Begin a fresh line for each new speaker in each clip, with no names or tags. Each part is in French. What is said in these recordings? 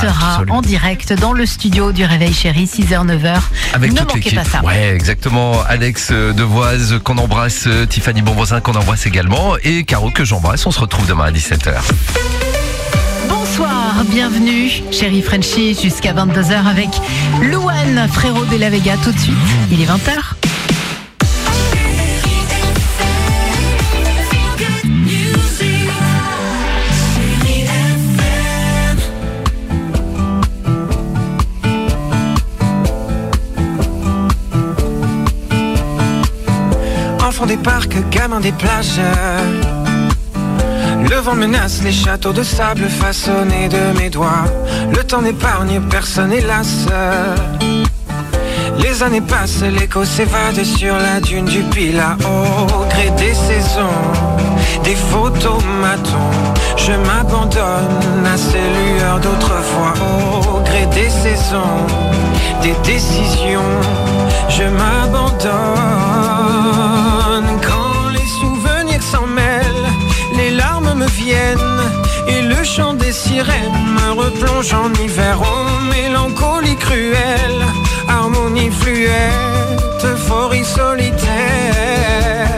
sera en direct dans le studio du Réveil Chéri, 6h, 9h.
Avec
ne
toute
manquez
l'équipe.
pas ça.
Ouais, exactement. Alex Devoise qu'on embrasse, Tiffany Bonvoisin qu'on embrasse également et Caro que j'embrasse. On se retrouve demain à 17h.
Bonsoir, bienvenue, chérie Frenchie, jusqu'à 22h avec Louane, frérot de la Vega. Tout de suite, il est 20h.
Enfant des parcs, gamin des plages. Le vent menace les châteaux de sable façonnés de mes doigts. Le temps n'épargne personne hélas. Les années passent, l'écho s'évade sur la dune du Pilat. Au gré des saisons, des photomatons, je m'abandonne à ces lueurs d'autrefois. Au gré des saisons, des décisions, je m'abandonne. Quand les souvenirs s'en mêlent, les larmes me viennent et le chant des sirènes me replonge en hiver. Oh, mélancolie cruelle, harmonie fluette, euphorie solitaire.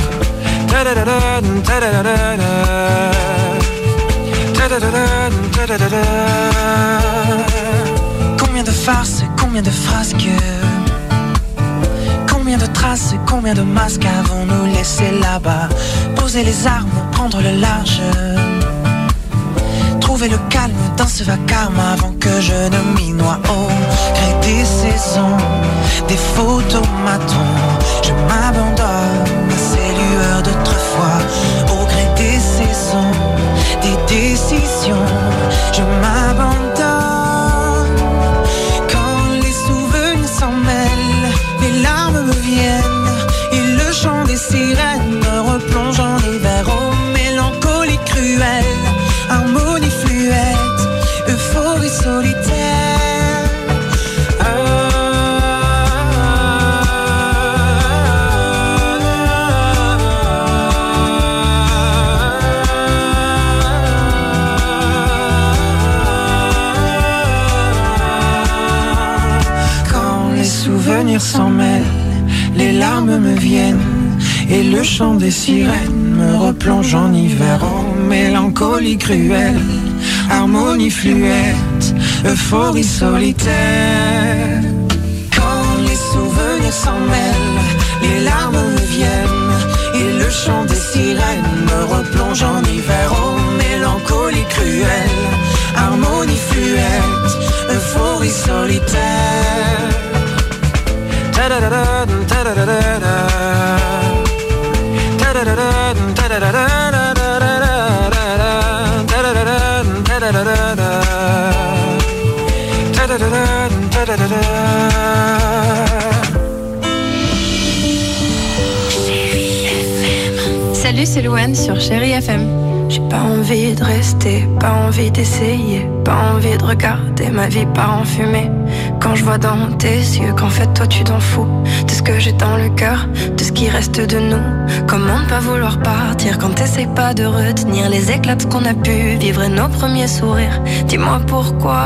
Combien de farces, combien de frasques, combien de traces, combien de masques avons-nous laissé là-bas? Poser les armes, prendre le large, trouver le calme dans ce vacarme avant que je ne m'y noie. Au gré des saisons, des photomatons, je m'abandonne à ces lueurs d'autrefois. Au gré des saisons, des décisions, je m'abandonne. Quand les souvenirs s'en mêlent, les larmes me viennent et le chant des sirènes me replonge en hiver. Oh, mélancolie cruelle, harmonie fluette, euphorie solitaire. Quand les souvenirs s'en mêlent, les larmes me viennent et le chant des sirènes me replonge en hiver. Oh, mélancolie cruelle, harmonie fluette, euphorie solitaire. Quand les souvenirs s'en mêlent, les larmes me viennent et le chant des sirènes me replonge en hiver. Oh, mélancolie cruelle, harmonie fluette, euphorie solitaire. Ta-da-da-da, ta-da-da-da-da.
Salut, c'est Louane sur Chéri FM. J'ai pas envie de rester, pas envie d'essayer, pas envie de regarder ma vie part en fumée. Quand je vois dans tes yeux qu'en fait toi tu t'en fous de ce que j'ai dans le cœur, de ce qui reste de nous. Comment ne pas vouloir partir quand t'essayes pas de retenir les éclats de ce qu'on a pu vivre et nos premiers sourires. Dis-moi pourquoi.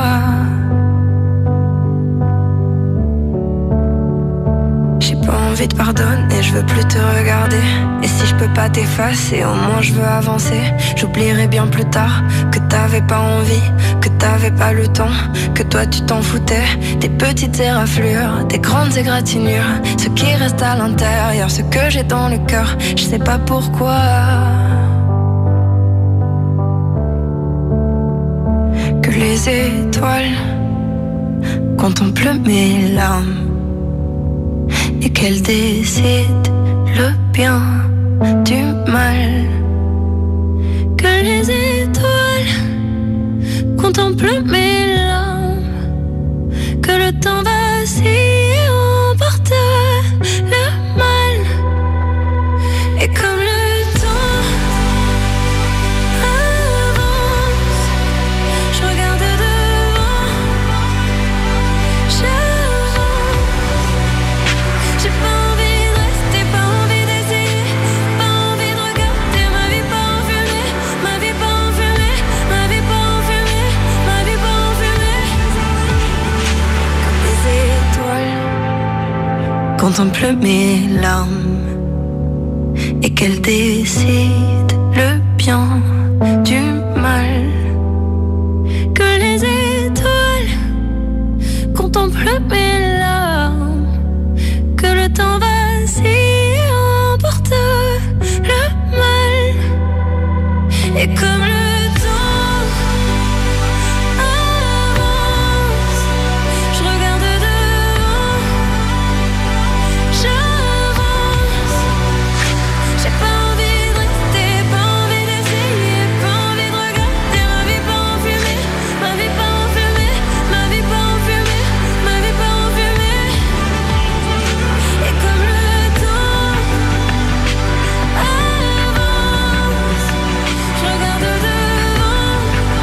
J'ai pas envie de pardonner, je veux plus te regarder. Et si je peux pas t'effacer, au moins je veux avancer. J'oublierai bien plus tard que t'avais pas envie, que t'avais pas le temps, que toi tu t'en foutais. Des petites éraflures, des grandes égratignures, ce qui reste à l'intérieur, ce que j'ai dans le cœur, je sais pas pourquoi. Que les étoiles contemplent mes larmes et qu'elles décident le bien du mal. Que les étoiles contemplent mes larmes, que le temps vacille et emporte le mal. Et comme le temps avance, je regarde devant, j'ai pas envie de rester, pas envie d'essayer, pas envie de regarder ma vie pas en fumée, ma vie pas en fumée, ma vie pas en fumée, ma vie pas en fumée. contemple mes larmes et qu'elle décide le bien du mal. Que les étoiles contemplent mes larmes, que le temps vacille emporte le mal. Et comme le temps avance, je regarde devant, j'avance. J'ai pas envie de rester, pas envie d'essayer, pas envie de regarder ma vie pas en fumée, ma vie pas en fumée, ma vie pas en fumée, ma vie pas en fumée. Et comme le temps avance, je regarde devant,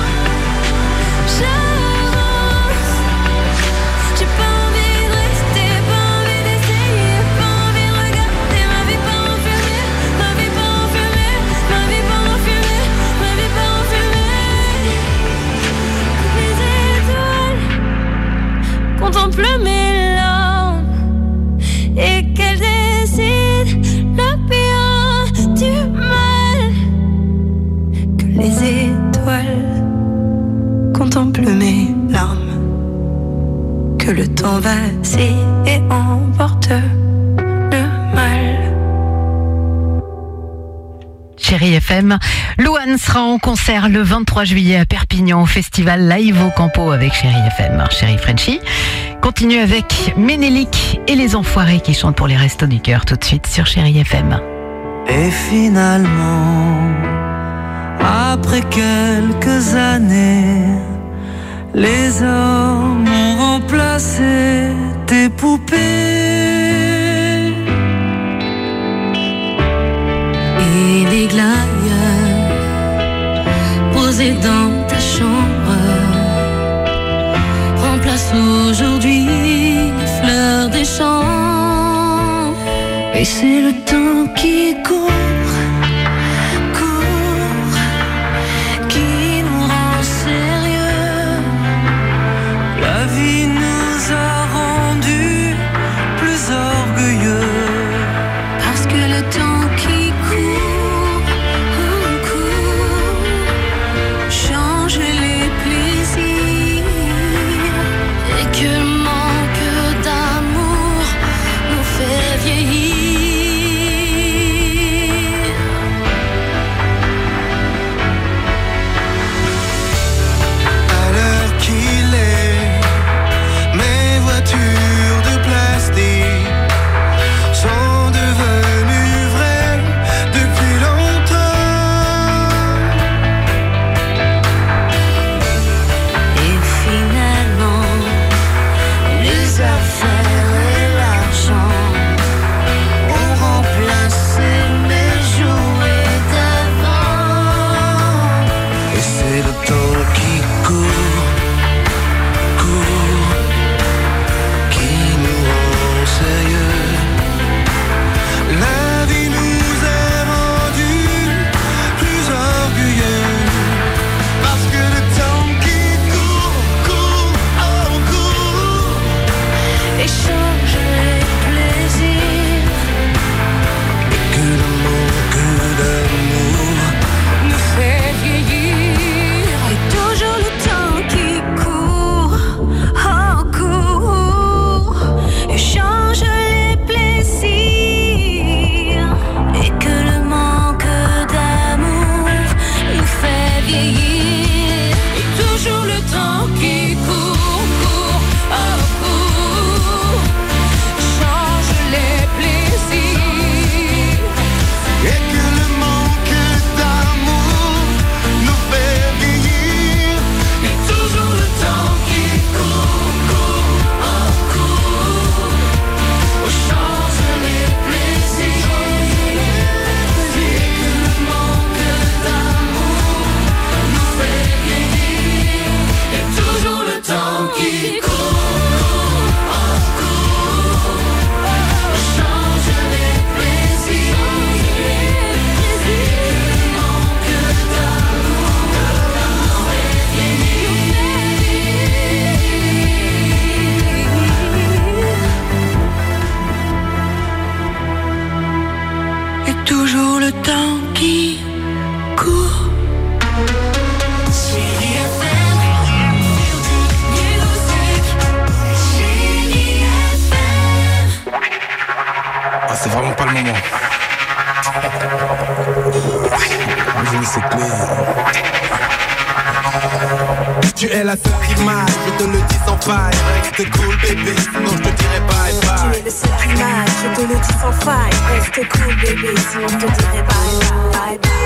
j'avance. J'ai pas envie de rester, pas envie d'essayer, pas envie de regarder ma vie pas en fumée, ma vie pas en fumée, ma vie pas en fumée, ma vie pas en fumée. Les étoiles contemplent mes larmes et qu'elles décident le bien du mal. Que les étoiles contemplent mes larmes, que le temps vacille et emporte le mal.
Chérie FM, Louane sera en concert le 23 juillet à Perpignan au festival Live au Campo avec Chérie FM. Chérie Frenchie continue avec Ménélique et les Enfoirés qui chantent pour les Restos du Cœur tout de suite sur Chérie FM.
Et finalement, après quelques années, les hommes ont remplacé tes poupées.
Et les glaïeuls posés dans ta chambre remplacent aujourd'hui les fleurs des champs.
Et c'est le temps qui court, qui nous rend sérieux. La vie nous a rendus plus orgueilleux.
Parce que le temps qui court, change les plaisirs et que le manque d'amour nous fait vieillir.
Tu es la seule qui m'aille, je te le dis sans faille. Reste cool bébé, sinon je te dirai bye bye.
Tu es le seul qui m'aille, je te le dis sans faille. Reste cool bébé, sinon je te dirai bye bye bye.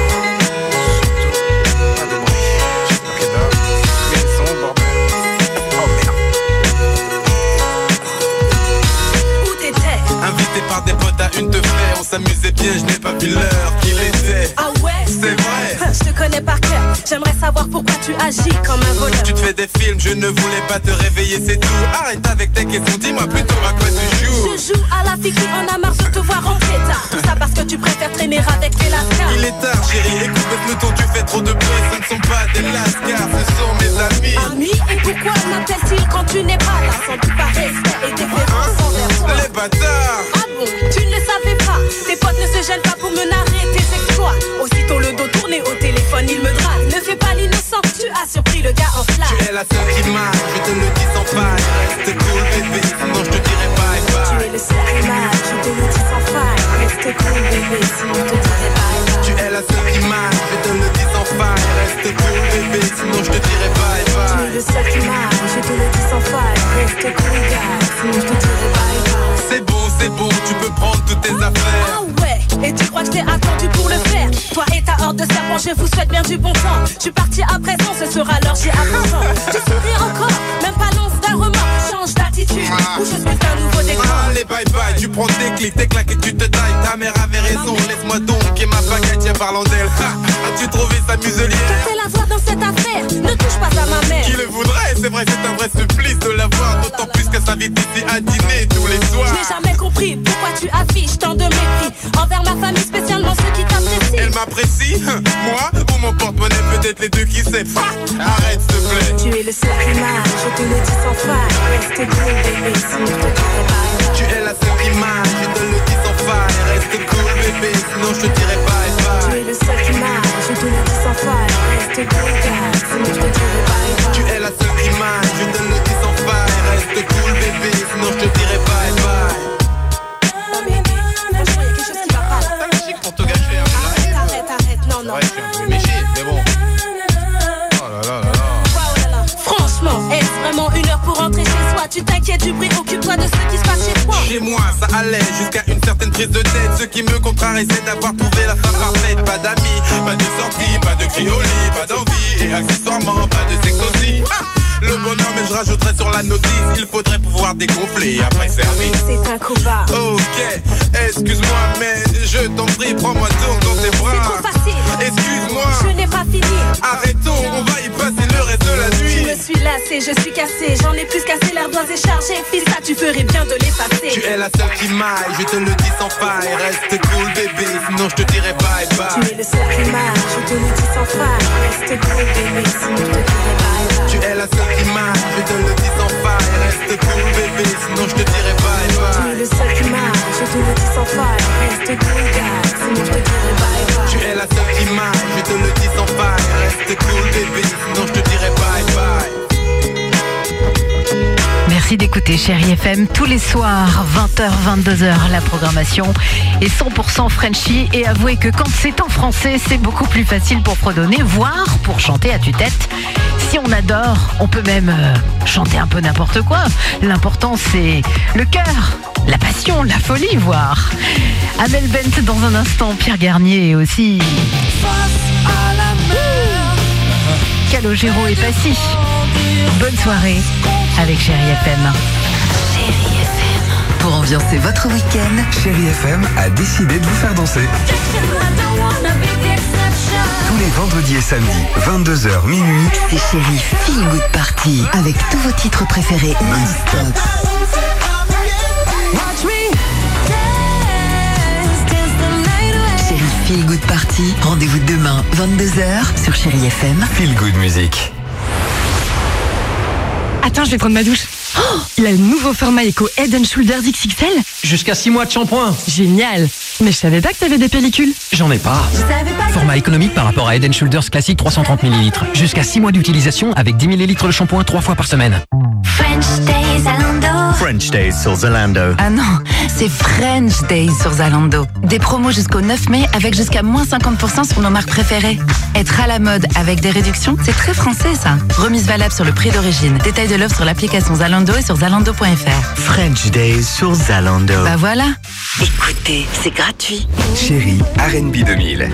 Invité par des potes à une de fait, on s'amusait bien, je n'ai pas vu l'heure qu'il était.
Ah ouais,
c'est vrai.
Je te connais par cœur, j'aimerais savoir pourquoi tu agis comme un voleur.
Tu te fais des films, je ne voulais pas te réveiller, c'est tout. Arrête avec tes questions, dis-moi plutôt à quoi tu joues.
Je joue à la fille qui en a marre de te voir rentrer tard. Tout ça parce que tu préfères traîner avec les lascars.
Il est tard chérie, écoute le ton, tu fais trop de bruit. Ce ne sont pas des lascars, ce sont mes amis.
Amis, et pourquoi m'appellent-ils quand tu n'es pas là? Sans doute par respect et déférence envers toi.
Les bâtards.
Ah bon, tu ne le savais pas. Tes potes ne se gênent pas pour me narrer tes exploits. Aussitôt le dos tourné au téléphone, il me drague. Ne fais pas l'innocent, tu as surpris le gars en flamme.
Tu es la seule qui m'aille, je te le dis sans faille. Reste cool bébé, sinon je te dirai bye bye.
Tu es le seul qui m'aille, je te le dis sans faille. Reste cool bébé, sinon je te dirai bye bye.
Tu es la seule qui m'aille, je te le dis sans faille. Reste cool bébé, sinon je te dirai bye bye.
Tu es le seul qui m'aille, je te le dis sans faille. Reste cool gars, sinon je te dirai bye bye.
C'est bon, tu peux prendre toutes tes affaires.
Ah ouais, et tu crois que t'es attendu pour le faire? Toi et ta horde de serpents, je vous souhaite bien du bon temps. Je suis parti à présent, ce sera l'heure, j'ai à présent. Tu souris encore, même pas l'once d'un remords. Change d'attitude, ou je suis un nouveau décor.
Allez bye bye, tu prends tes clics, tes claques et tu te tailles. Ta mère avait raison, laisse-moi donc et ma baguette, tiens parlant d'elle. As-tu trouvé sa muselière?
Je fais la voix dans cette affaire, ne touche pas à ma mère.
Qui le voudrait, c'est vrai, c'est un vrai supplice de la voir. D'autant plus qu'elle s'invite ici à dîner tous les soirs.
Je n'ai jamais compris pourquoi tu affiches tant de mépris envers ma famille, spécialement ceux qui t'apprécient.
Elle m'apprécie, moi ou mon porte-monnaie, peut-être les deux, qui sait. Arrête s'il te plaît.
Tu es le seul qui m'aille, je te le dis sans faille. Reste cool bébé, sinon je te dirai bye bye.
Tu es la seule qui m'aille, je te le dis sans faille. Reste cool bébé, sinon je te dirai bye bye.
Tu es le seul qui m'aille, je te le dis sans faille. Reste cool gars, sinon je te dirai bye bye.
Tu es la seule qui m'aille, je te le dis sans faille. Reste cool bébé, sinon je te dirai bye bye. Pour te gâcher un peu.
Arrête, non.
Ouais, je suis un peu méché, mais bon. Oh là là.
Franchement, est-ce vraiment une heure pour rentrer chez soi? Tu t'inquiètes du bruit, occupe-toi de ce qui se passe chez toi.
Chez moi, ça allait jusqu'à une certaine prise de tête. Ce qui me contrarie, c'est d'avoir trouvé la femme parfaite. Pas d'amis, pas de sortie, pas de cri au lit, pas d'envie. Et accessoirement, pas de sexe aussi. Le bonheur, mais je rajouterai sur la notice. Il faudrait pouvoir dégonfler après service.
C'est un combat.
Ok, excuse-moi, mais je t'en prie, prends-moi donc dans tes bras.
C'est trop facile.
Excuse-moi.
Je n'ai pas fini.
Arrêtons, on va y passer le reste de la nuit.
Je me suis lassée, je suis cassée. J'en ai plus cassé, l'air doigt est chargé. Fils, ça tu ferais bien de l'effacer.
Tu es la seule qui m'aille, je te le dis sans faille. Reste cool bébé, sinon je te dirai bye bye.
Tu es le seul qui m'aille, je te le dis sans faille. Reste cool bébé, sinon je te dirai bye bye.
Tu es la seule qui m'aille, je te le dis sans faille. Reste cool bébé, sinon je te dirai bye bye.
Tu es le seul qui m'aille, je te le dis sans faille. Reste cool gars, sinon je te dirai bye bye.
Tu es la seule qui m'aille, je te le dis sans faille. Reste cool bébé, sinon je te dirai bye bye.
Merci d'écouter Chérie FM tous les soirs, 20h, 22h, la programmation est 100% Frenchy. Et avouez que quand c'est en français, c'est beaucoup plus facile pour fredonner, voire pour chanter à tue-tête. Si on adore, on peut même chanter un peu n'importe quoi. L'important, c'est le cœur, la passion, la folie, voire. Amel Bent dans un instant, Pierre Garnier aussi. Calogero et Passy. Bonne soirée avec Chérie FM.
Chérie FM. Pour ambiancer votre week-end,
Chérie FM a décidé de vous faire danser. Tous les vendredis et samedis, 22h minuit,
c'est Chérie Feel Good Party avec tous vos titres préférés non-stop. Chérie Feel Good Party, rendez-vous demain 22h sur Chérie FM.
Feel Good Music.
Attends, je vais prendre ma douche. Oh, il a le nouveau format Eco Head & Shoulders XXL.
Jusqu'à 6 mois de shampoing.
Génial. Mais je savais pas que t'avais des pellicules.
J'en ai pas. Format économique par rapport à Head & Shoulders classique 330 ml. Jusqu'à 6 mois d'utilisation avec 10 ml de shampoing 3 fois par semaine.
French Days à Lando. French Days sur Zalando.
Ah non, c'est French Days sur Zalando. Des promos jusqu'au 9 mai avec jusqu'à moins 50% sur nos marques préférées. Être à la mode avec des réductions, c'est très français ça. Remise valable sur le prix d'origine. Détail de l'offre sur l'application Zalando et sur zalando.fr.
French Days sur Zalando.
Bah voilà. Écoutez, c'est gratuit.
Chérie, R&B 2000.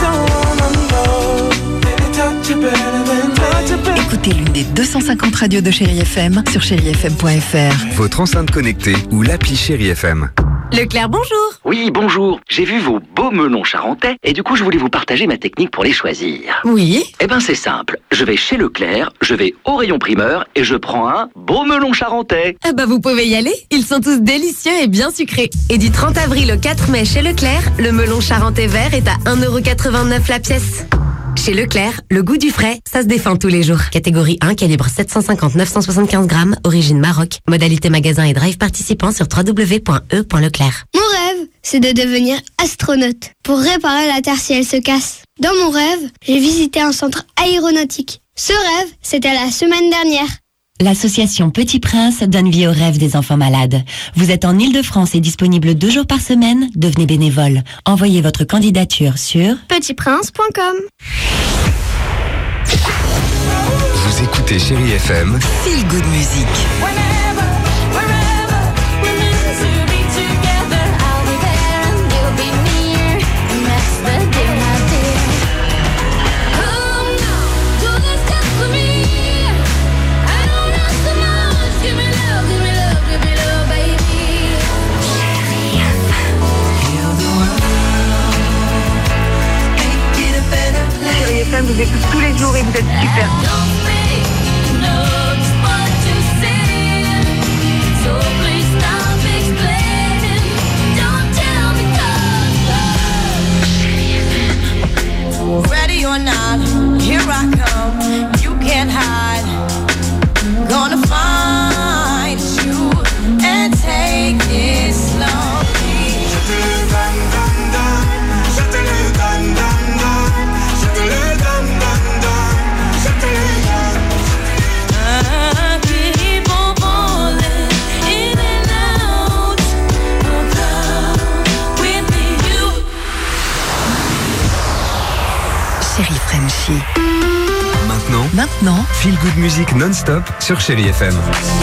Écoutez l'une des 250 radios de Chérie FM sur chérifm.fr.
Votre enceinte connectée ou l'appli Chérie FM.
Leclerc, bonjour.
Oui, bonjour. J'ai vu vos beaux melons charentais et du coup, je voulais vous partager ma technique pour les choisir.
Oui.
Eh ben, c'est simple. Je vais chez Leclerc, je vais au rayon primeur et je prends un beau melon charentais.
Ah bah, vous pouvez y aller. Ils sont tous délicieux et bien sucrés. Et du 30 avril au 4 mai chez Leclerc, le melon charentais vert est à 1,89€ la pièce. Chez Leclerc, le goût du frais, ça se défend tous les jours. Catégorie 1, calibre 750-975 grammes, origine Maroc. Modalité magasin et drive participant sur www.e.leclerc.
Mon rêve, c'est de devenir astronaute pour réparer la Terre si elle se casse. Dans mon rêve, j'ai visité un centre aéronautique. Ce rêve, c'était la semaine dernière.
L'association Petit Prince donne vie aux rêves des enfants malades. Vous êtes en Ile-de-France et disponible 2 jours par semaine, devenez bénévole. Envoyez votre candidature sur
petitprince.com.
Vous écoutez Chérie FM.
Feel Good Music.
Vous écoute tous les jours et vous êtes super.
Ready or not, here I come. You can't hide. Gonna find you and take it slowly.
Chérie Frenchie.
Maintenant, Feel Good Music non-stop sur Chérie FM.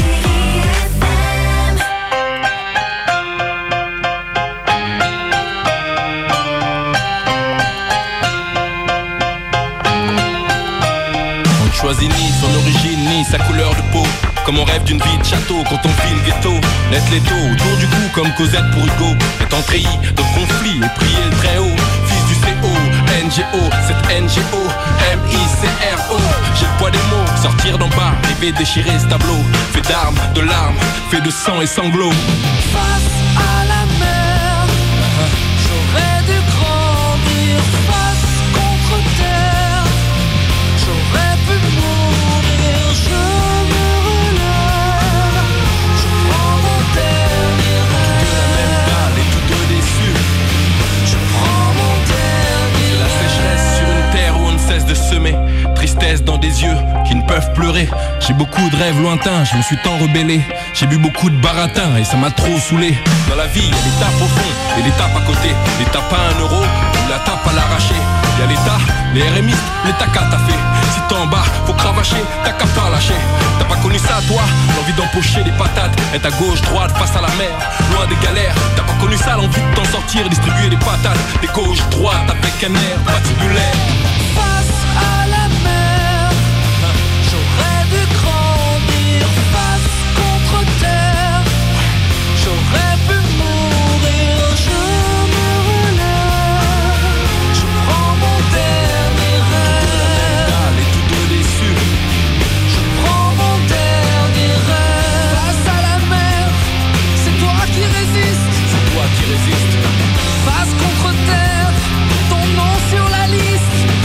On ne choisit ni son origine ni sa couleur de peau. Comme on rêve d'une vie de château quand on vit le ghetto. Laisse l'étau autour du cou comme Cosette pour Hugo. Étant treillis de conflits et prier le très haut. Fils du CO, NGO, cette NGO, MICRO. J'ai le poids des mots, sortir d'en bas, rêver déchirer ce tableau. Fait d'armes, de larmes, fait de sang et sanglots.
Face à la mer, j'aurais dû grandir. Face contre terre, j'aurais pu mourir. Je me relève, je prends mon dernier rêve.
La même balle et tous deux déçus.
Je prends mon dernier rêve.
La sécheresse sur une terre où on ne cesse de semer. Tristesse dans des yeux qui ne peuvent pleurer. J'ai beaucoup de rêves lointains, je me suis tant rebellé. J'ai bu beaucoup de baratin et ça m'a trop saoulé. Dans la vie, y'a l'étape au fond et l'étape à côté. L'étape à 1 euro ou la tape à l'arraché. Y'a l'État, les RMistes, l'État qu'a fait. Si t'es en bas, faut cravacher, t'as qu'à pas lâcher. T'as pas connu ça toi, l'envie d'empocher des patates. Être à gauche, droite, face à la mer, loin des galères. T'as pas connu ça, l'envie de t'en sortir, distribuer des patates. Des gauche, droite, avec un air patibulaire.
Face à la mer, j'aurais dû grandir. Face contre terre, j'aurais pu mourir. Je me relève, je prends mon dernier rêve.
Et tous deux déçus.
Je prends mon dernier rêve. Face à la mer, c'est toi qui résistes.
C'est toi qui résistes.
Face contre terre, ton nom sur la liste.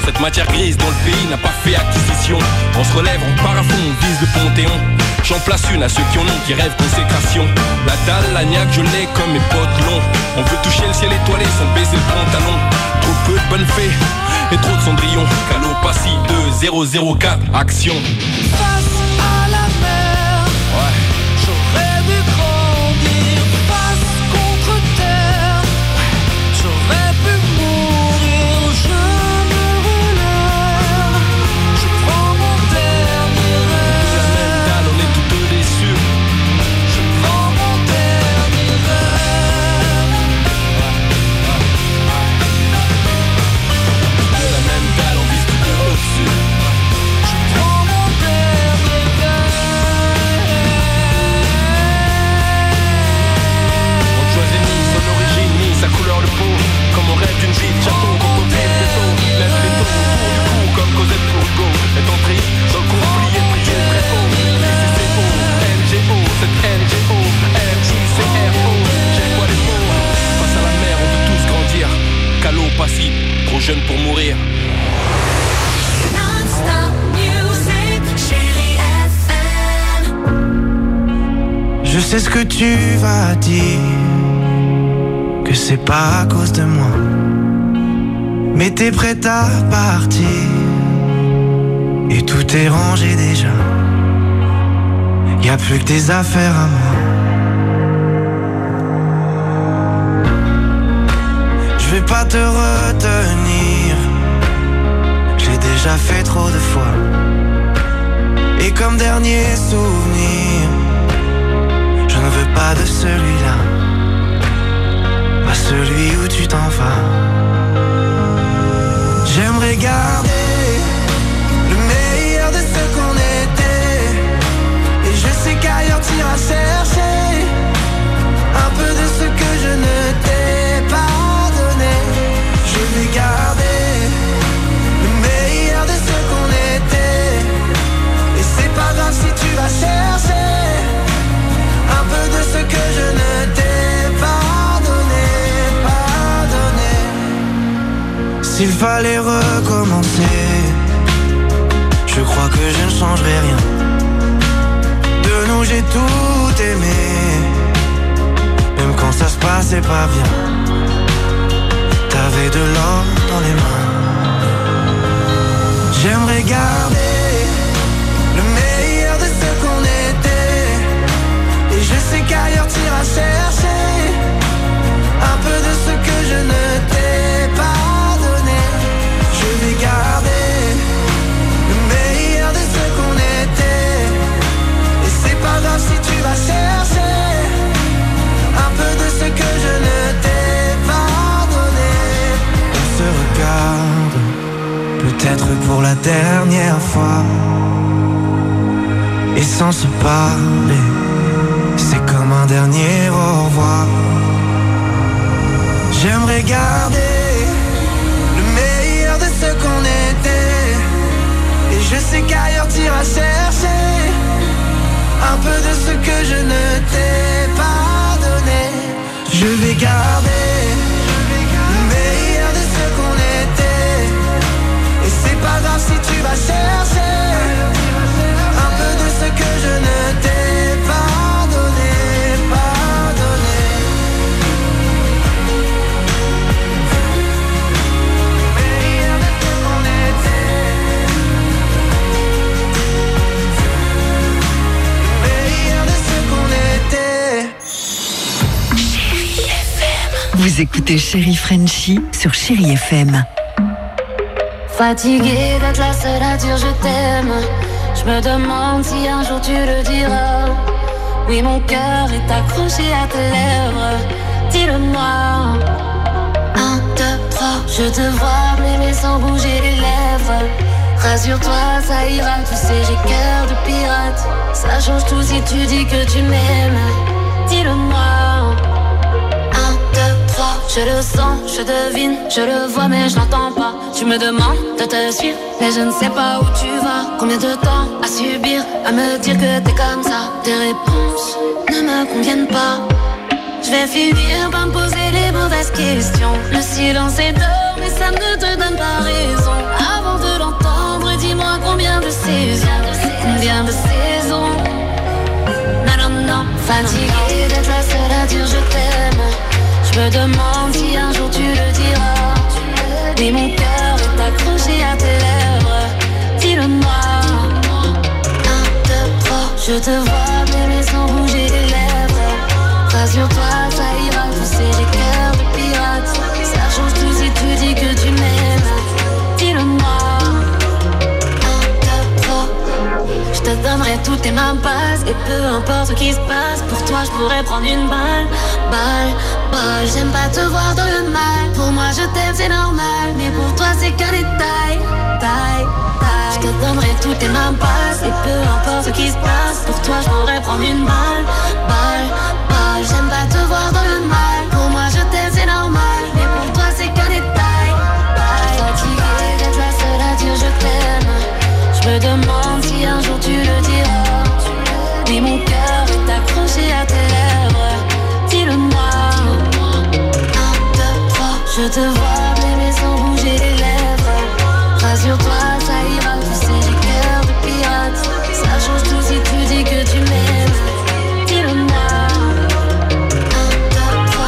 Cette matière grise dont le pays n'a pas fait acquisition. On se relève, on part à fond, on vise le Panthéon. J'en place une à ceux qui en ont, qui rêvent consécration. La dalle, la niaque, je l'ai comme mes potes longs. On veut toucher le ciel étoilé sans baisser le pantalon. Trop peu de bonnes fées et trop de cendrillons. Calopassi 2004, action.
Face à la mer,
ouais.
J'aurais dû grandir. Face contre terre, j'aurais pu mourir. Je me relève, je prends mon dernier rêve.
La même dalle, on est tous déçus.
Je prends mon dernier rêve.
La même dalle, on vise tout au-dessus.
Je prends mon dernier rêve.
On ne choisit ni son origine, ni sa couleur de peau. Comme on rêve d'une vie de château, quand on tire des taux. Lève les taux autour du cou, comme Cosette pour Hugo. Est entré dans le conflit et prier très haut. CCO, NGO, cette NGO, MICRO. J'ai quoi les mots. Face à la mer, on veut tous grandir. Calopassi, trop jeune pour mourir.
Non-stop music, Chérie FM.
Je sais ce que tu vas dire, que c'est pas à cause de moi. Mais t'es prête à partir, et tout est rangé déjà. Y'a plus que tes affaires à moi. Je vais pas te retenir, j'ai déjà fait trop de fois. Et comme dernier souvenir, je ne veux pas de celui-là, pas celui où tu t'en vas. J'aimerais garder le meilleur de ce qu'on était. Et je sais qu'ailleurs t'iras chercher un peu de ce que je ne t'ai pas donné. Je vais garder le meilleur de ce qu'on était. Et c'est pas grave si tu vas chercher un peu de ce que je ne t'ai pas donné, pas donné. S'il fallait recommencer, je crois que je ne changerai rien. De nous j'ai tout aimé, même quand ça se passait pas bien. T'avais de l'or dans les mains. J'aimerais garder le meilleur de ce qu'on était. Et je sais qu'ailleurs t'iras chercher un peu de ce que je ne t'ai pas donné. Je vais garder le meilleur de ce qu'on était. Et c'est pas grave si tu vas chercher un peu de ce que je ne t'ai pas donné. On se regarde, peut-être pour la dernière fois. Et sans se parler, c'est comme un dernier au revoir. J'aimerais garder le meilleur de ce qu'on était. Et je sais qu'ailleurs t'iras chercher un peu de ce que je ne t'ai pas donné. Je vais garder le meilleur de ce qu'on était. Et c'est pas grave si tu vas chercher un peu de ce que je ne t'ai pas donné, pas donné. Meilleur de ce qu'on était. Meilleur de ce qu'on était.
Chérie FM. Vous écoutez Chérie Frenchie sur Chérie FM.
Fatiguée d'être la seule à dire je t'aime. Je me demande si un jour tu le diras. Oui, mon cœur est accroché à tes lèvres. Dis-le-moi. 1, 2, 3. Je te vois m'aimer sans bouger les lèvres. Rassure-toi, ça ira. Tu sais, j'ai cœur de pirate. Ça change tout si tu dis que tu m'aimes. Dis-le-moi. 1, 2, 3. Je le sens, je devine, je le vois mais je l'entends pas. Tu me demandes de te suivre, mais je ne sais pas où tu vas. Combien de temps à subir, à me dire que t'es comme ça. Tes réponses ne me conviennent pas. Je vais finir par me poser les mauvaises questions. Le silence est d'or mais ça ne te donne pas raison. décisions, combien de saisons. Non, non, non, fatiguée d'être la seule à dire je t'aime. Je me demande si un jour tu le diras. Mais mon cœur est accroché à tes lèvres. Dis-le-moi. 1, 2, 3. Je te vois m'aimer sans bouger les lèvres. Rassure-toi, ça ira pousser les cœurs de pirates. Ça change tout si tu dis que tu m'aimes. Dis-le-moi. 1, 2, 3. Je te donnerai toutes tes mains passes. Et peu importe ce qui se passe, pour toi je pourrais prendre une balle. J'aime pas te voir dans le mal. Pour moi je t'aime c'est normal, mais pour toi c'est qu'un détail. Je te donnerai toutes tes mains passes. Et peu importe ce qui se passe, pour toi je pourrais prendre une balle. J'aime pas te voir dans le mal. Pour moi je t'aime c'est normal, mais pour toi c'est qu'un détail. Fatiguée d'être la seule à dire je t'aime. Je me demande si un jour tu le diras. Mais mon cœur est accroché à tes lèvres. Dis-le-moi. 1, 2, 3. Je te vois m'aimer sans bouger les lèvres. Rassure-toi, ça ira pousser les cœurs de pirates. Ça change tout si tu dis que tu m'aimes. Dis-le-moi. 1, 2, 3.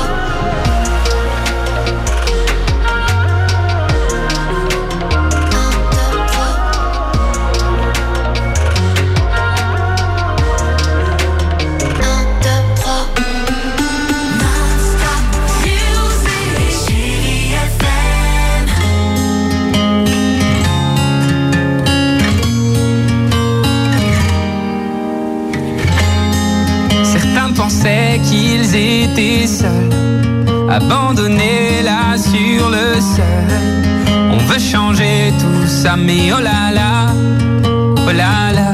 Pensaient qu'ils étaient seuls, abandonnés là sur le sol. On veut changer tout ça, mais oh là là, oh là là.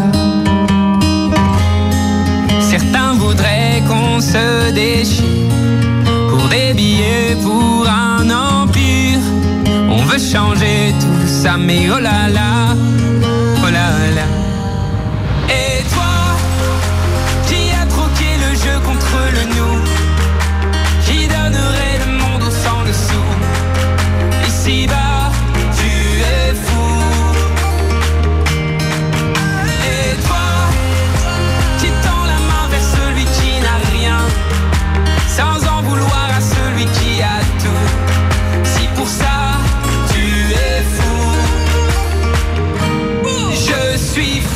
Certains voudraient qu'on se déchire pour des billets, pour un empire. On veut changer tout ça, mais oh là là, oh là là. Contre le nous, qui donnerait le monde au sang dessous. Ici-bas, tu es fou. Et toi, qui tends la main vers celui qui n'a rien, sans en vouloir à celui qui a tout. Si pour ça, tu es fou, je suis fou.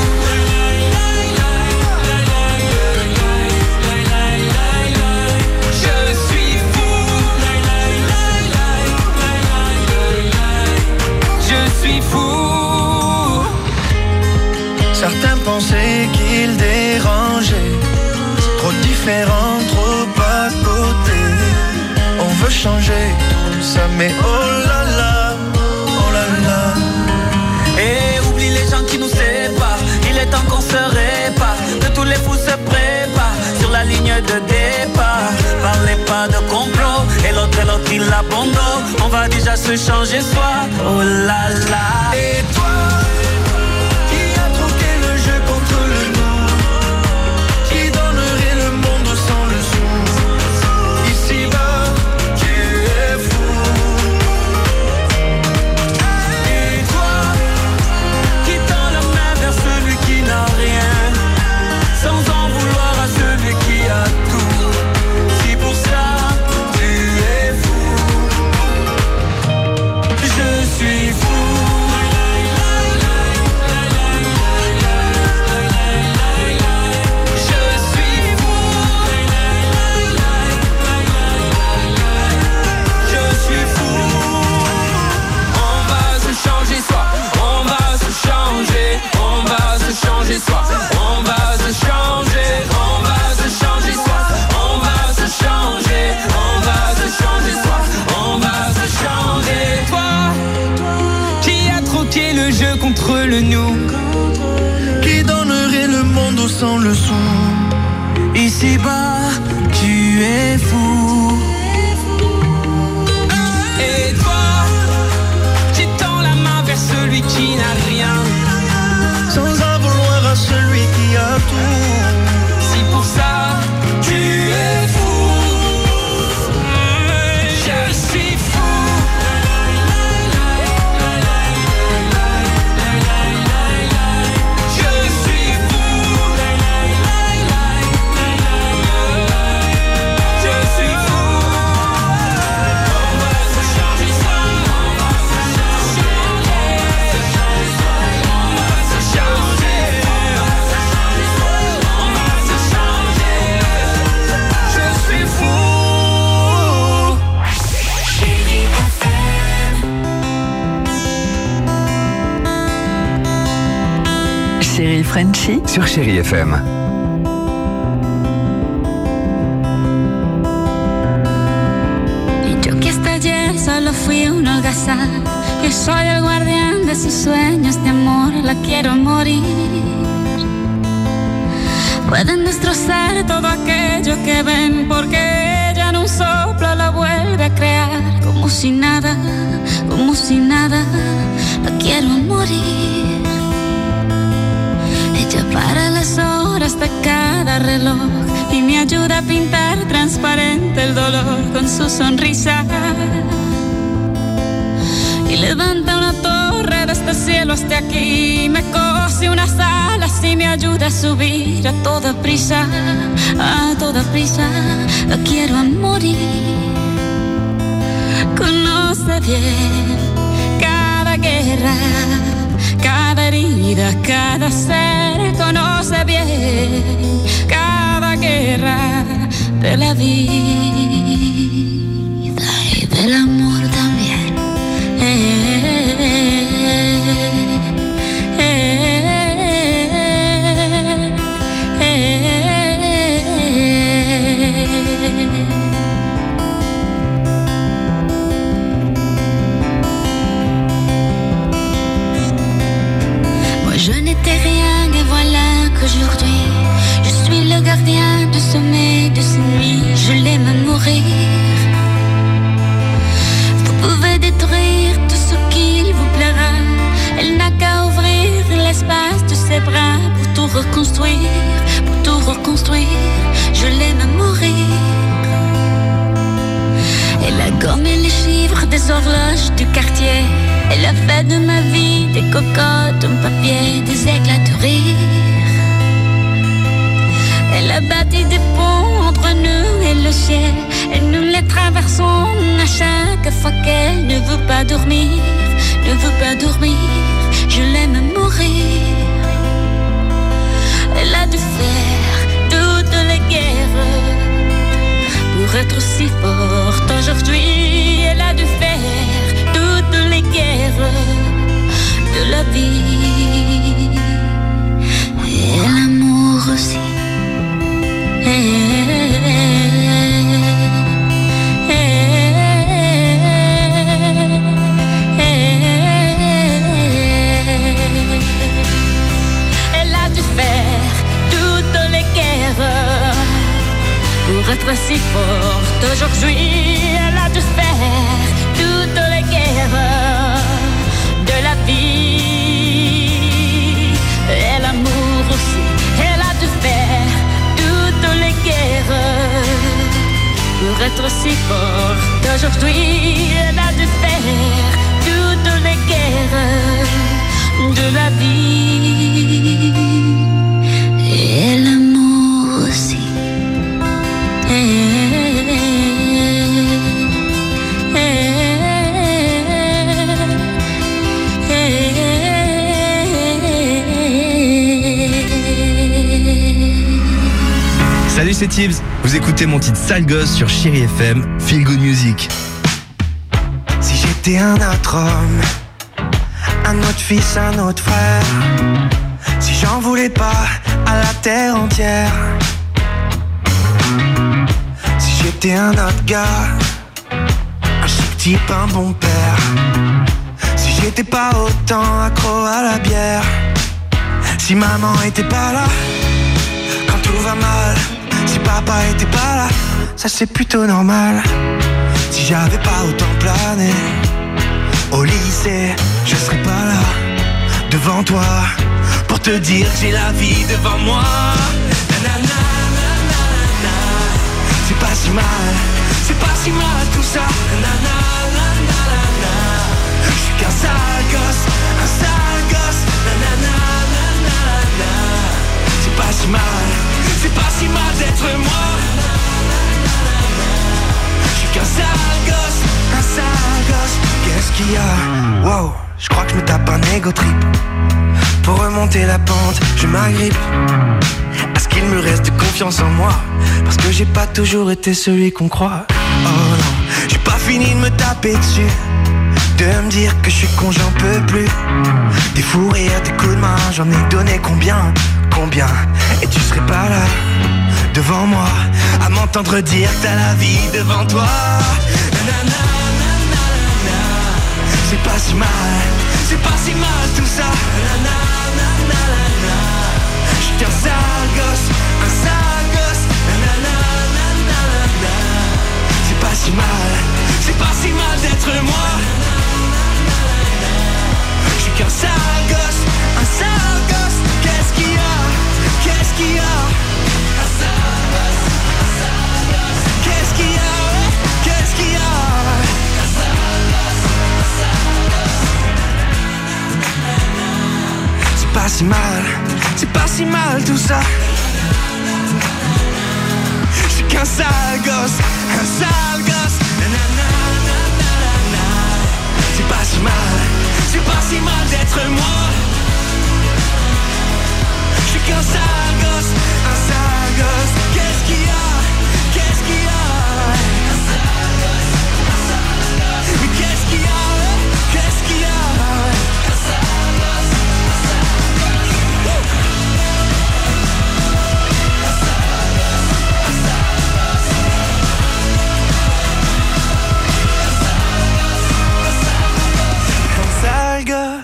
Certains pensaient qu'ils dérangeaient, trop différents, trop à côté. On veut changer tout ça, mais oh là là, oh là là.
Et oublie les gens qui nous séparent, il est temps qu'on se répare, que tous les fous se préparent sur la ligne de départ. Parlez pas de complot, et l'autre il abandonne. On va déjà se changer soi, oh là là.
Et toi, contre le nous, qui donnerait le monde sans le sou. Ici-bas, tu es fou.
Et toi, qui tend la main vers celui qui n'a rien, sans en vouloir à celui qui a tout. Si pour ça, tu es fou, je suis fou. Contre le nous,
qui donnerait le monde au sang le sou.
Ici-bas, tu es fou. Et toi, qui tends la main vers celui qui n'a rien,
sans en vouloir à celui qui a tout.
Si pour ça, tu es fou, je suis fou.
Chérie Frenchie
sur Chérie FM.
Y yo que hasta ayer solo fui un holgazán, que soy el guardián de sus sueños de amor, la quiero morir. Pueden destrozar todo aquello que ven, porque ella en un soplo lo vuelve a crear. Como si nada, la quiero morir. Ella para las horas de cada reloj y me ayuda a pintar transparente el dolor con su sonrisa. Y levanta una torre desde el cielo hasta aquí, me cose unas alas y me ayuda a subir a toda prisa, la quiero a morir. Conoce bien cada guerra, cada herida, cada ser, conoce bien cada guerra de la vida y del amor también. Moi je n'étais rien et voilà qu'aujourd'hui je suis le gardien du sommeil de ces nuits. Je l'aime à mourir. Vous pouvez détruire tout ce qu'il vous plaira, elle n'a qu'à ouvrir l'espace de ses bras pour tout reconstruire, je l'aime à mourir. Elle a gommé les chiffres des horloges du quartier, elle a fait de ma vie des cocottes en papier, des éclats de rire. Elle a bâti des ponts entre nous et le ciel, et nous les traversons à chaque fois qu'elle ne veut pas dormir, je l'aime à mourir. Elle a dû faire toutes les guerres pour être si forte aujourd'hui. Elle a dû faire toutes les guerres de la vie et l'amour aussi. Elle a dû faire toutes les guerres pour être si forte aujourd'hui. Elle a dû faire toutes les guerres de la vie et l'amour aussi. Elle a dû faire toutes les guerres pour être si forte aujourd'hui. Elle a dû faire toutes les guerres de la vie et l'amour aussi.
Salut, c'est Tibbs. Vous écoutez mon titre Sale Gosse sur Chérie FM, Feel Good Music.
Si j'étais un autre homme, un autre fils, un autre frère, si j'en voulais pas à la terre entière, si j'étais un autre gars, un chic type, un bon père, si j'étais pas autant accro à la bière, si maman était pas là quand tout va mal, si papa était pas là, ça c'est plutôt normal. Si j'avais pas autant plané au lycée, je serais pas là devant toi pour te dire que j'ai la vie devant moi. Nanana, nanana, c'est pas si mal tout ça. Nanana, nanana, je suis qu'un sale gosse, nanana, nanana, c'est pas si mal d'être moi. Je suis qu'un sale gosse, qu'est-ce qu'il y a? Wow, je crois que je me tape un ego trip. Pour remonter la pente, je m'agrippe à ce qu'il me reste de confiance en moi, parce que j'ai pas toujours été celui qu'on croit. Oh non, j'ai pas fini de me taper dessus, De me dire que je suis con, j'en peux plus. Des fous rires, des coups de main, j'en ai donné combien? Et tu serais pas là, devant moi, à m'entendre dire que t'as la vie devant toi. Nanana, nanana, c'est pas si mal tout ça. Nanana, j'suis qu'un sale gosse, nanana, c'est pas si mal d'être moi. J'suis qu'un sale gosse, qu'est-ce qu'il y a? Qu'est-ce qu'il y a? C'est pas si mal tout ça. Je suis qu'un sale gosse, nanana, c'est pas si mal d'être moi. Je suis qu'un sale gosse, qu'est-ce qu'il y a? Qu'est-ce qu'il y a? Mais qu'est-ce qu'il y a? Qu'est-ce qu'il y a? Un sale gosse.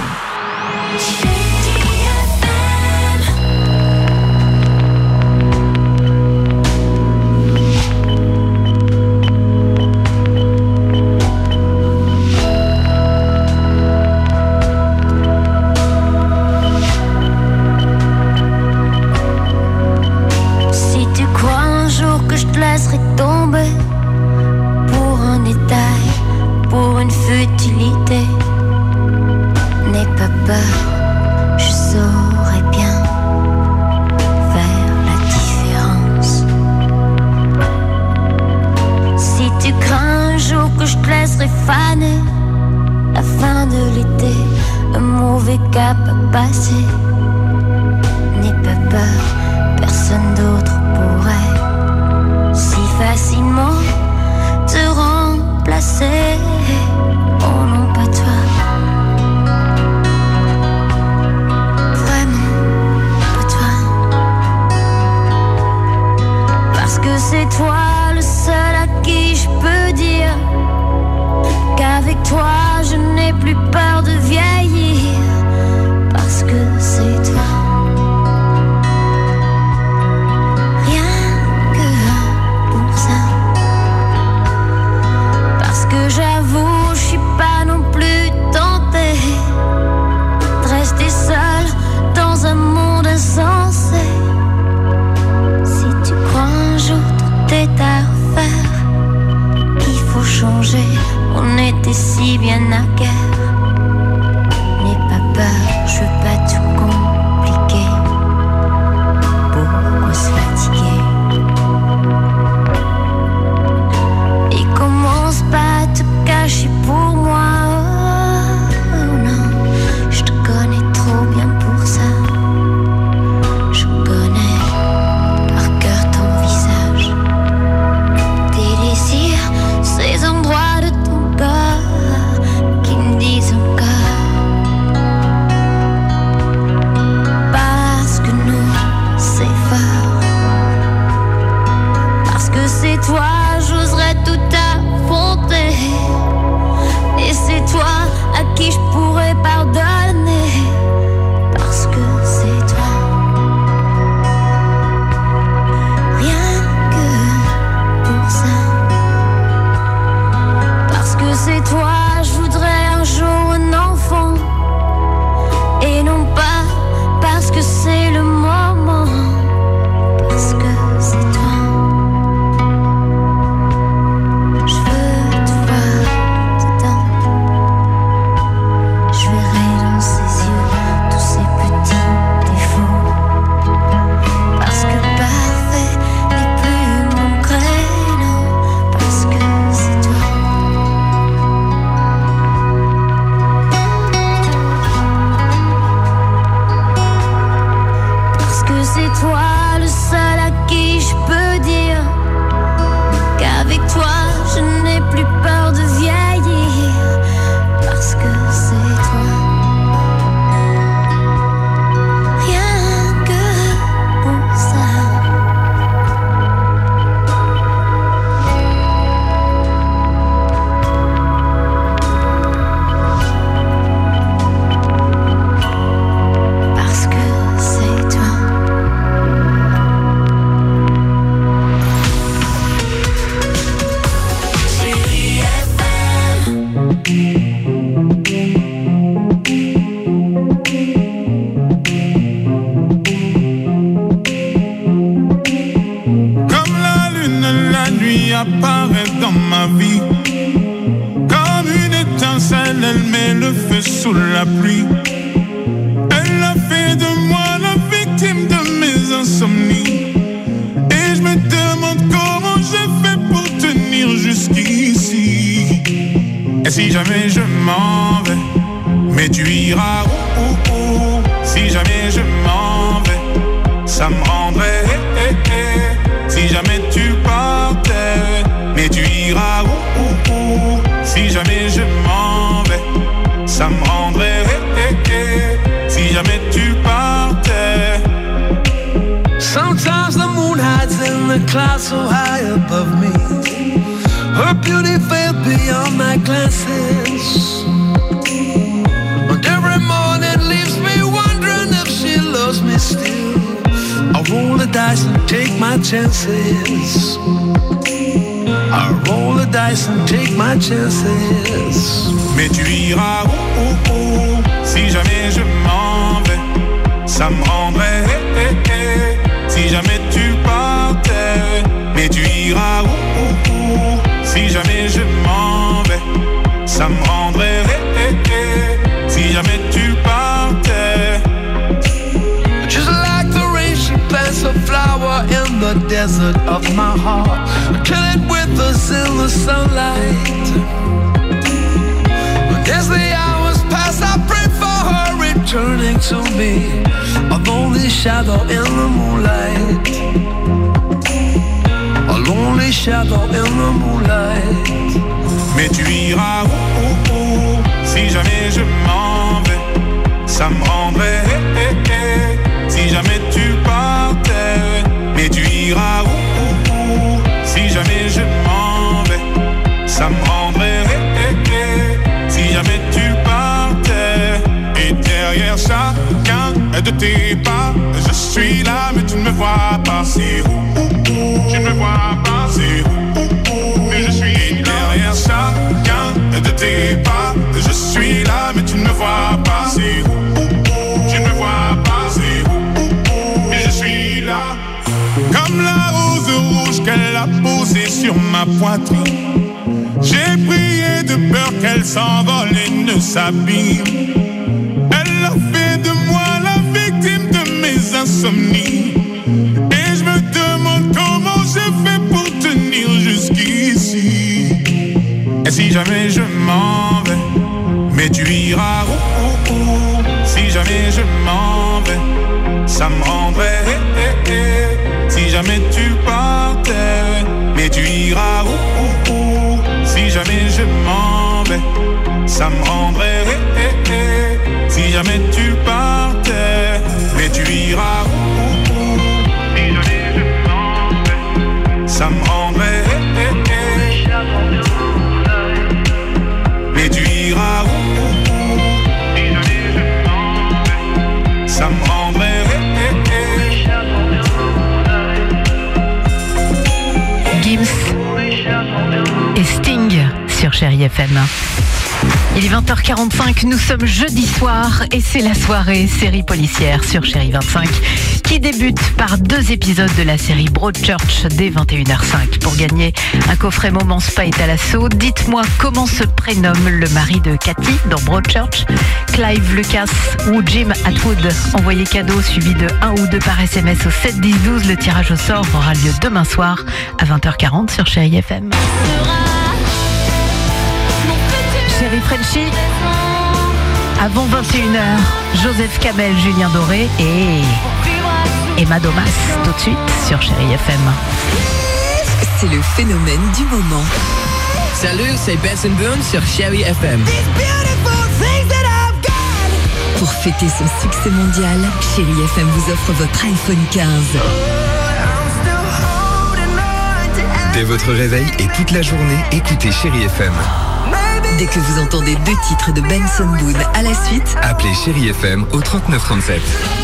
Tomber pour un détail, pour une futilité. N'aie pas peur, je saurai bien faire la différence. Si tu crains un jour que je te laisserai faner, la fin de l'été, un mauvais cap à passer. N'aie pas peur, personne d'autre pourrait si facilement te remplacer. Oh non, pas toi. Vraiment, pas toi. Parce que c'est toi le seul à qui je peux dire qu'avec toi je n'ai plus peur de vieillir. Parce que c'est toi. J'avoue
sous la pluie. Elle a fait de moi la victime de mes insomnies. Et je me demande comment j'ai fait pour tenir jusqu'ici. Et si jamais je m'en vais, mais tu iras où. Si jamais je m'en vais, ça me rendrait si jamais tu partais, mais tu iras où. Si jamais je m'en vais, ça me rendrait si jamais tu partais.
Sometimes the moon hides in the clouds so high above me. Her beauty fell beyond my glances. And every morning leaves me wondering if she loves me still. I roll the dice and take my chances. I roll the dice and take my chances.
Mais tu iras où. Si jamais je m'en vais, ça me rendrait si jamais tu partais. Mais tu iras où. Si jamais je m'en vais, ça me rendrait si jamais tu partais.
Just like the rain, she plants a flower in the desert of my heart. Kill it with us in the sunlight. But as the hours pass, I pray for her returning to me. A lonely shadow in the moonlight. A lonely shadow in the moonlight.
Mais tu iras où. Si jamais je m'en vais, ça me rendrait si jamais tu partais. Mais tu iras où. Si jamais je m'en vais, ça me rendrait si jamais tu partais. Et derrière chacun de tes pas, je suis là mais tu ne me vois pas. C'est où. Tu ne me vois pas. C'est où. Mais je suis derrière chacun de tes pas. Je suis là mais tu ne me vois pas. C'est où. Tu ne me vois pas. C'est où. Mais je suis là. Comme la rose rouge qu'elle a posée sur ma poitrine. J'ai prié de peur qu'elle s'envole et ne s'abîme. Elle a fait de moi la victime de mes insomnies. Et je me demande comment j'ai fait pour tenir jusqu'ici. Et si jamais je m'en vais, mais tu iras où. Si jamais je m'en vais, ça me rendrait si jamais tu partais. Mais tu iras où. Si jamais je m'en vais, ça me rendrait si jamais tu partais. Mais tu iras où. Si jamais je m'en vais, ça me rendrait mais tu iras où. Si jamais je m'en vais, ça me rendrait
Gims et Sting sur Chérie FM. Il est 20h45, nous sommes jeudi soir et c'est la soirée série policière sur Chérie 25 qui débute par 2 épisodes de la série Broadchurch dès 21h05. Pour gagner un coffret Moment Spa est à l'assaut, dites-moi comment se prénomme le mari de Cathy dans Broadchurch, Clive Lucas ou Jim Atwood. Envoyez cadeau suivi de 1 ou 2 par SMS au 7 10 12. Le tirage au sort aura lieu demain soir à 20h40 sur Chérie FM. Chérie Frenchie, avant 21h, Joseph Kamel, Julien Doré et Emma Domas, tout de suite sur Chérie FM.
C'est le phénomène du moment.
Salut, c'est Benson Boone sur Chérie FM.
Pour fêter son succès mondial, Chérie FM vous offre votre iPhone 15.
Dès votre réveil et toute la journée, écoutez Chérie FM.
Dès que vous entendez 2 titres de Benson Boone à la suite,
appelez Chérie FM au 3937.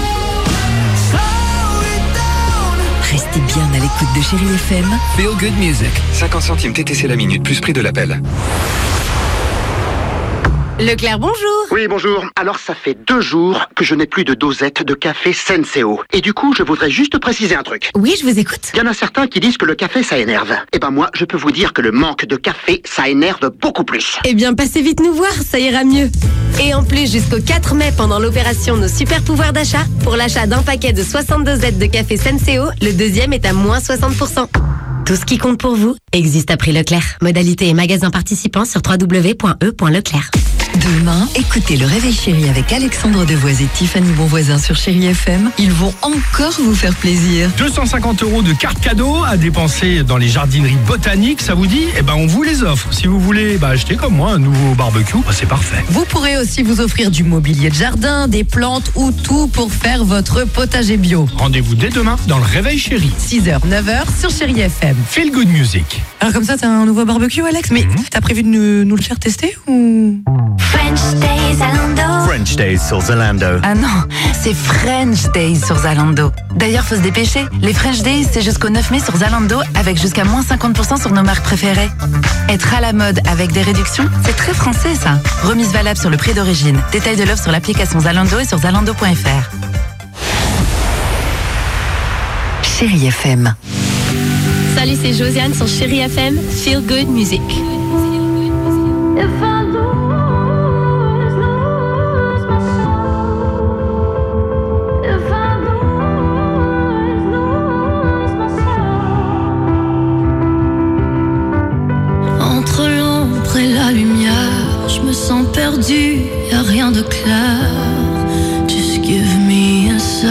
Restez bien à l'écoute de Chérie FM.
Feel good music.
50 centimes TTC la minute plus prix de l'appel.
Leclerc, bonjour.
Oui, bonjour. Alors, ça fait 2 jours que je n'ai plus de dosette de café Senseo. Et du coup, je voudrais juste préciser un truc.
Oui, je vous écoute.
Il y en a certains qui disent que le café, ça énerve. Eh ben moi, je peux vous dire que le manque de café, ça énerve beaucoup plus.
Eh bien, passez vite nous voir, ça ira mieux. Et en plus, jusqu'au 4 mai, pendant l'opération Nos Super Pouvoirs d'achat, pour l'achat d'un paquet de 60 dosettes de café Senseo, le deuxième est à moins 60%. Tout ce qui compte pour vous existe à prix Leclerc. Modalité et magasins participants sur www.e.leclerc.
Demain, écoutez le Réveil Chéri avec Alexandre Devoise et Tiffany Bonvoisin sur Chéri FM. Ils vont encore vous faire plaisir.
250 € de carte cadeau à dépenser dans les jardineries botaniques, ça vous dit? Eh ben, on vous les offre. Si vous voulez acheter comme moi un nouveau barbecue, c'est parfait.
Vous pourrez aussi vous offrir du mobilier de jardin, des plantes ou tout pour faire votre potager bio.
Rendez-vous dès demain dans le Réveil Chéri.
6h, 9h sur Chéri FM.
Feel good music.
Alors comme ça, t'as un nouveau barbecue, Alex? Mais t'as prévu de nous le faire tester ou...
French Days Zalando.
French Days sur Zalando.
Ah non, c'est French Days sur Zalando. D'ailleurs, faut se dépêcher. Les French Days, c'est jusqu'au 9 mai sur Zalando avec jusqu'à moins 50% sur nos marques préférées. Être à la mode avec des réductions, c'est très français ça. Remise valable sur le prix d'origine. Détail de l'offre sur l'application Zalando et sur zalando.fr.
Chéri FM.
Salut, c'est Josiane sur Chéri FM. Feel Good Music.
Entre l'ombre et la lumière, je me sens perdu, y a rien de clair. Just give me a sign.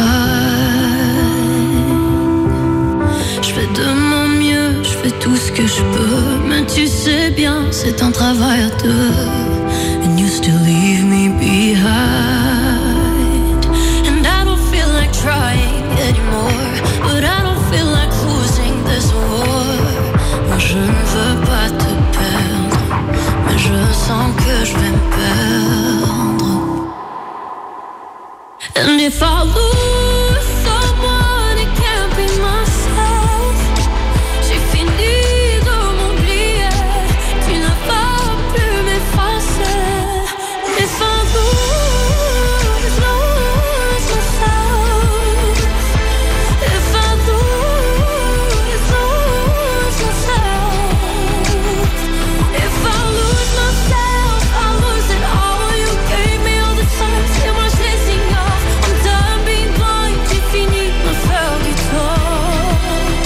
Je fais de mon mieux, je fais tout ce que je peux, mais tu sais bien, c'est un travail à deux. And you still leave me behind. And I don't feel like trying anymore, but I don't feel like losing this war. Moi je ne veux pas te perdre, mais je sens que je vais me perdre. And if I lose someone, it can't be myself. J'ai fini de m'oublier, tu ne vas plus m'effacer. If I lose myself, if I lose myself, if I lose myself, I lose it all. You gave me all the time, c'est moi chasing off. I'm done being blind, j'ai fini de me faire du tort.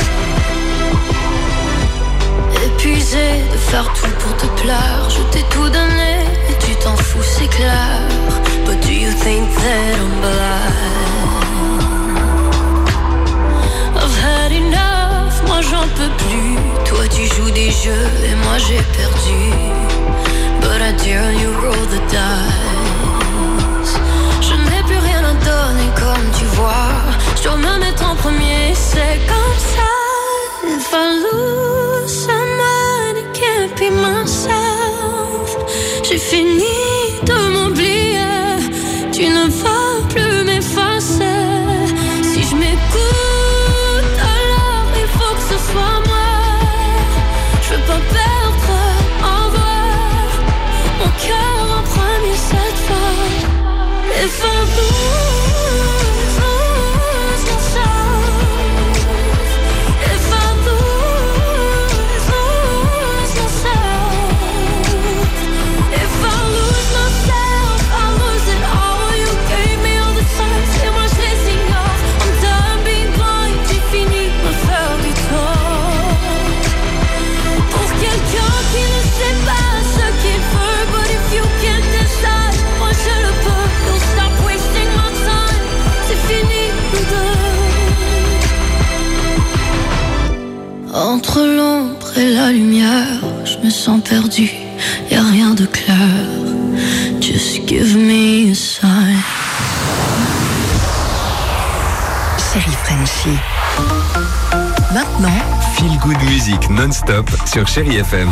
Épuisé de faire tout pour te plaire, je t'ai tout donné et tu t'en fous, c'est clair. But do you think that I'm blind? I've had enough, moi j'en peux plus. Toi tu joues des jeux et moi j'ai perdu. But I dare you roll the dice. Je n'ai plus rien à donner comme tu vois. Je dois me mettre en premier, c'est comme ça. If I lose someone, it can't be myself. J'ai fini de m'oublier, tu ne vas plus m'effacer. Si je m'écoute, alors il faut que ce soit moi. Je veux pas perdre en vrai mon cœur en premier cette fois. If I lose myself, if I lose myself, if I lose myself, I lose it all. You gave me all the time, c'est moi chasing off. I'm done being blind, j'ai fini de me faire du tort. Pour quelqu'un qui ne sait pas ce qu'il veut, but if you can't decide, moi je le peux. You'll stop wasting my time, c'est fini nous deux. Entre l'ombre et la lumière, je me sens perdu, y a rien de clair. Just give me a sign.
Chéri Frenchie. Maintenant,
Feel good music non-stop sur Chéri FM.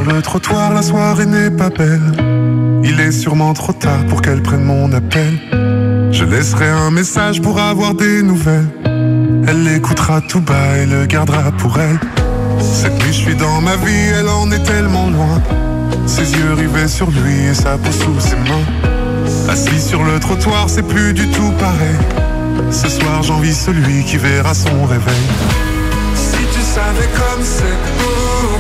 le trottoir, la soirée n'est pas belle. Il est sûrement trop tard pour qu'elle prenne mon appel. Je laisserai un message pour avoir des nouvelles. Elle l'écoutera tout bas et le gardera pour elle. Cette nuit je suis dans ma vie, elle en est tellement loin. Ses yeux rivés sur lui et sa peau sous ses mains. Assis sur le trottoir, c'est plus du tout pareil. Ce soir j'envie celui qui verra son réveil. Si tu savais comme c'est beau,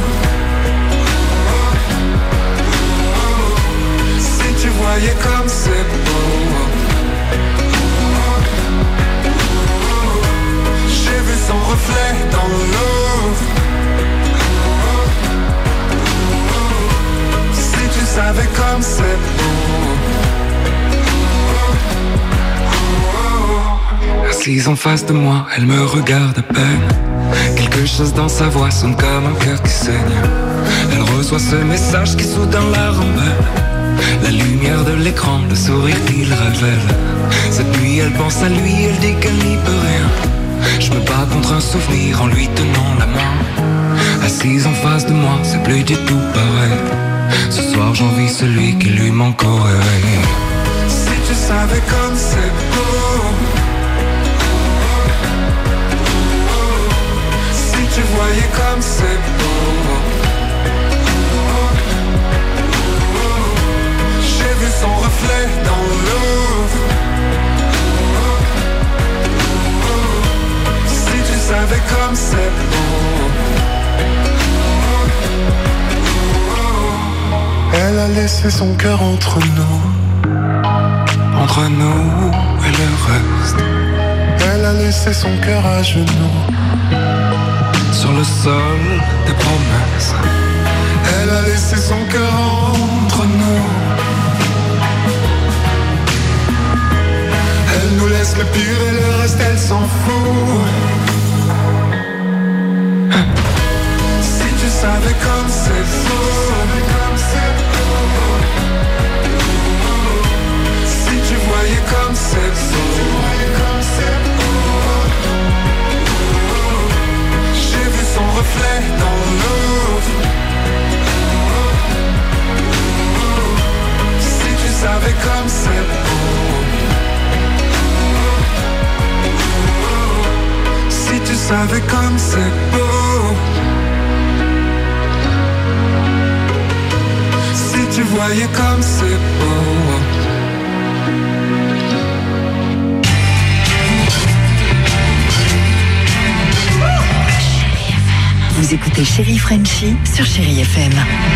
si tu voyais comme c'est beau. J'ai vu son reflet dans l'eau. Si tu savais comme c'est beau. Assise en face de moi, elle me regarde à peine. Quelque chose dans sa voix sonne comme un cœur qui saigne. Elle reçoit ce message qui soudain la rembelle. La lumière de l'écran, le sourire qu'il révèle. Cette nuit elle pense à lui, elle dit qu'elle n'y peut rien. Je me bats contre un souvenir en lui tenant la main. Assise en face de moi, c'est plus du tout pareil. Ce soir j'envie celui qui lui manque au réveil. Si tu savais comme c'est beau. Si tu voyais comme c'est beau. J'ai vu son reflet dans l'eau. Si tu savais comme c'est beau. Elle a laissé son cœur entre nous et le reste. Elle a laissé son cœur à genoux sur le sol des promesses. Elle a laissé son cœur entre nous. Elle nous laisse le pire et le reste elle s'en fout. Si tu savais comme c'est beau. Si tu voyais comme c'est beau. J'ai vu son reflet dans l'eau. Si tu savais comme c'est beau. Si tu savais comme c'est beau. Si tu voyais comme c'est beau.
Vous écoutez Chérie Frenchie sur Chérie FM.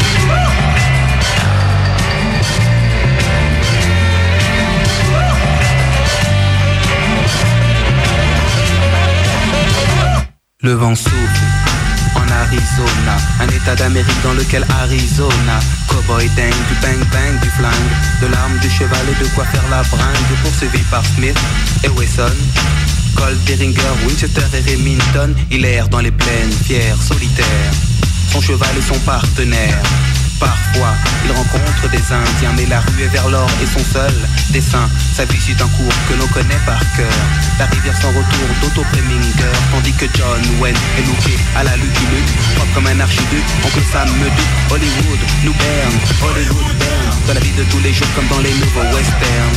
Le vent souffle en Arizona, un état d'Amérique dans lequel Arizona. Cowboy dingue, du bang bang, du flingue, de l'arme, du cheval et de quoi faire la bringue. Poursuivi par Smith et Wesson, Colt, Derringer, Winchester et Remington. Il erre dans les plaines, fier, solitaire, son cheval est son partenaire. Parfois, il rencontre des Indiens, mais la rue est vers l'or et son seul dessin. Sa vie suit un cours que l'on connaît par cœur. La rivière sans retour d'Otto Preminger, tandis que John Wayne est looké à la Lucky Luke, propre comme un archiduc. Oncle Sam me doute, Hollywood nous berne, Hollywood berne. Dans la vie de tous les jours comme dans les nouveaux westerns.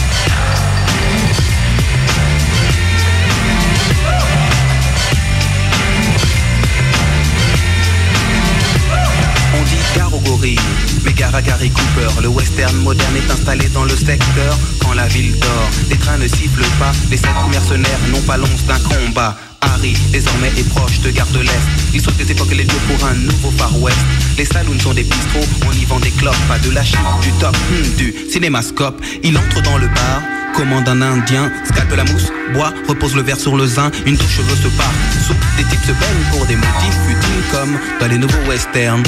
On dit gare aux gorilles, mais gare à Gary Cooper. Le western moderne est installé dans le secteur. Quand la ville dort, les trains ne sifflent pas. Les 7 mercenaires n'ont pas l'once d'un combat. Harry, désormais, est proche de Gare de l'Est. Il saute des époques les lieux pour un nouveau Far West. Les saloons sont des bistrots, on y vend des clopes. Pas de la chip, du top, du cinémascope. Il entre dans le bar, commande un indien, scalpe la mousse, boit, repose le verre sur le zin. Une touche cheveux se part, soupe, des types se baignent pour des motifs futiles comme dans les nouveaux westerns.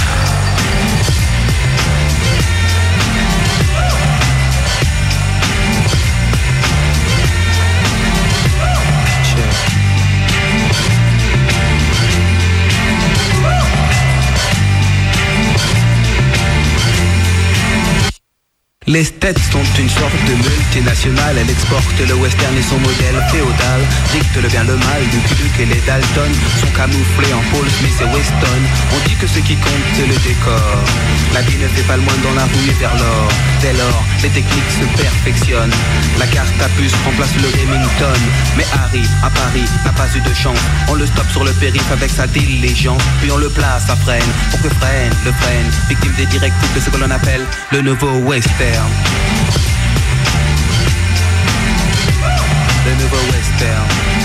Les States sont une sorte de multinationale. Elle exporte le western et son modèle féodal. Dicte le bien le mal, Lucky Luke et les Dalton sont camouflés en Paul Smith et Weston. On dit que ce qui compte c'est le décor. La vie ne fait pas le moins dans la rue et vers l'or. Dès lors, les techniques se perfectionnent. La carte à puce remplace le Remington. Mais Harry, à Paris, n'a pas eu de chance. On le stoppe sur le périph' avec sa diligence. Puis on le place à freine, pour que freine, le freine. Victime des directives de ce que l'on appelle le nouveau western. Le nouveau western.